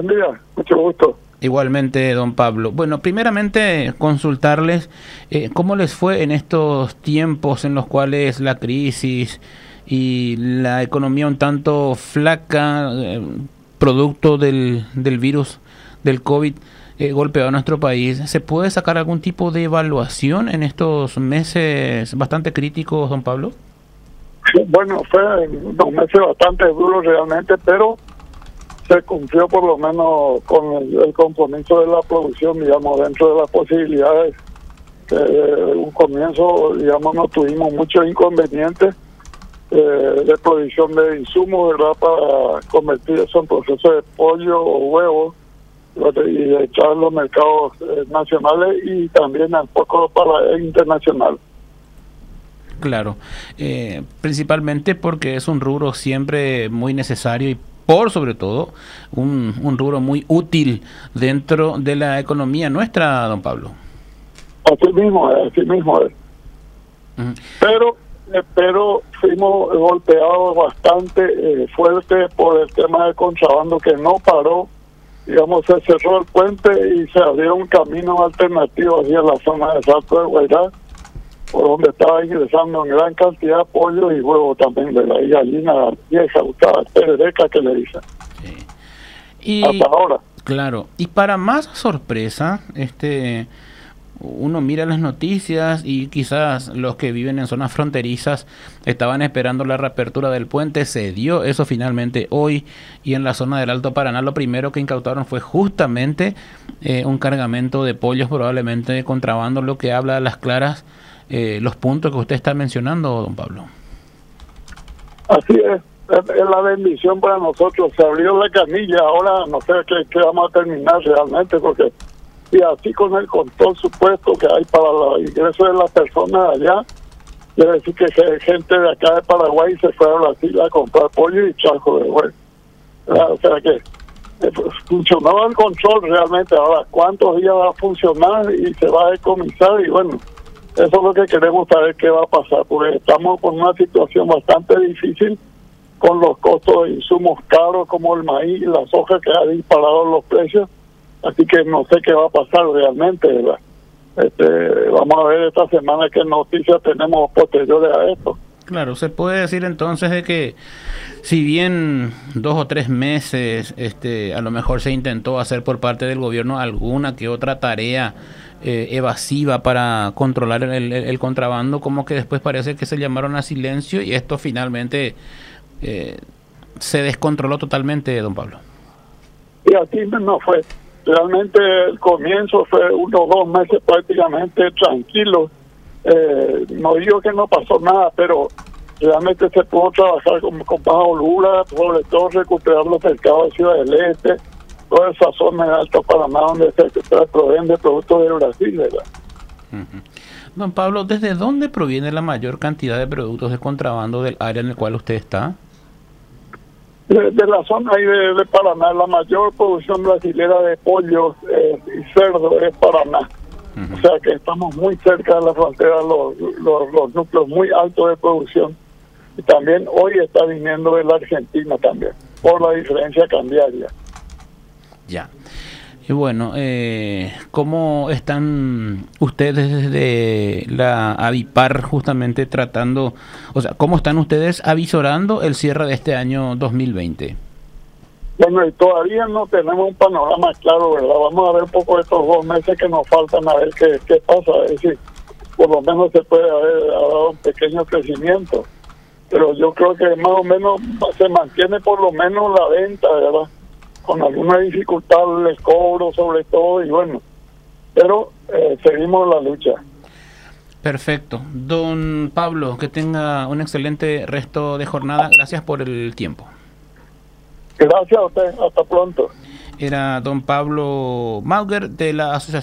Buen día, mucho gusto. Igualmente, don Pablo. Bueno, primeramente consultarles cómo les fue en estos tiempos en los cuales la crisis y la economía un tanto flaca, producto del virus del COVID, golpeó a nuestro país. ¿Se puede sacar algún tipo de evaluación en estos meses bastante críticos, don Pablo? Bueno, fue unos meses bastante duros realmente, pero se cumplió por lo menos con el compromiso de la producción, digamos, dentro de las posibilidades. Un comienzo, digamos, no tuvimos muchos inconvenientes de producción de insumos, ¿verdad?, para convertir eso en procesos de pollo o huevos y echar los mercados nacionales y también un poco para el internacional. Claro, principalmente porque es un rubro siempre muy necesario y por sobre todo un rubro muy útil dentro de la economía nuestra, don Pablo. Así mismo es. Pero fuimos golpeados bastante fuerte por el tema del contrabando que no paró. Digamos, se cerró el puente y se abrió un camino alternativo hacia la zona de Salto de Guairá, por donde estaba ingresando en gran cantidad de pollo y huevos también de la gallina vieja, usada, perereca que le dicen. Sí. Hasta ahora. Claro, y para más sorpresa, uno mira las noticias y quizás los que viven en zonas fronterizas estaban esperando la reapertura del puente, se dio eso finalmente hoy, y en la zona del Alto Paraná lo primero que incautaron fue justamente un cargamento de pollos, probablemente de contrabando, lo que habla a las claras los puntos que usted está mencionando, don Pablo. Así es la bendición para nosotros. Se abrió la canilla, ahora no sé qué vamos a terminar realmente, porque y así con el control supuesto que hay para los ingresos de las personas allá, quiere decir que gente de acá de Paraguay se fue a Brasil a comprar pollo y charco de huevo. O sea que funcionaba el control realmente. Ahora, ¿cuántos días va a funcionar y se va a decomisar? Y bueno, eso es lo que queremos saber qué va a pasar, porque estamos con una situación bastante difícil con los costos de insumos caros como el maíz y la soja, que ha disparado los precios. Así que no sé qué va a pasar realmente, ¿verdad? Vamos a ver esta semana qué noticias tenemos posteriores a esto. Claro, se puede decir entonces de que si bien 2 o 3 meses a lo mejor se intentó hacer por parte del gobierno alguna que otra tarea evasiva para controlar el contrabando, como que después parece que se llamaron a silencio y esto finalmente se descontroló totalmente, don Pablo. Y así no fue. Realmente el comienzo fue 1 o 2 meses prácticamente tranquilo. No digo que no pasó nada, pero realmente se pudo trabajar con más holgura, sobre todo recuperar los mercados de Ciudad del Este, toda esa zona de Alto Paraná donde se proveen de productos de Brasil, ¿verdad? Don Pablo, ¿desde dónde proviene la mayor cantidad de productos de contrabando del área en el cual usted está? De la zona ahí de Paraná, la mayor producción brasilera de pollos y cerdo es Paraná. O sea que estamos muy cerca de la frontera, los núcleos muy altos de producción. Y también hoy está viniendo de la Argentina también, por la diferencia cambiaria. Ya. Y bueno, ¿cómo están ustedes desde la Avipar justamente tratando, o sea, cómo están ustedes avisorando el cierre de este año 2020? Bueno, y todavía no tenemos un panorama claro, ¿verdad? Vamos a ver un poco estos 2 meses que nos faltan, a ver qué pasa. Es decir, por lo menos se puede haber dado un pequeño crecimiento, pero yo creo que más o menos se mantiene por lo menos la venta, ¿verdad? Con alguna dificultad el cobro sobre todo, y bueno, pero seguimos la lucha. Perfecto. Don Pablo, que tenga un excelente resto de jornada. Gracias por el tiempo. Gracias a usted. Hasta pronto. Era don Pablo Mauger de la Asociación